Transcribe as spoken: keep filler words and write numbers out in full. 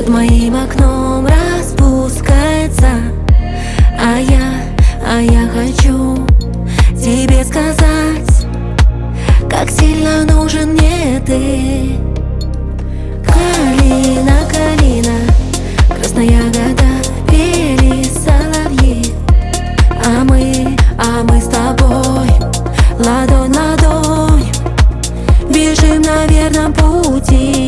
под моим окном распускается. А я, а я хочу тебе сказать, как сильно нужен мне ты. Калина, калина, красная ягода, пели соловьи. А мы, а мы с тобой ладонь, ладонь, бежим на верном пути.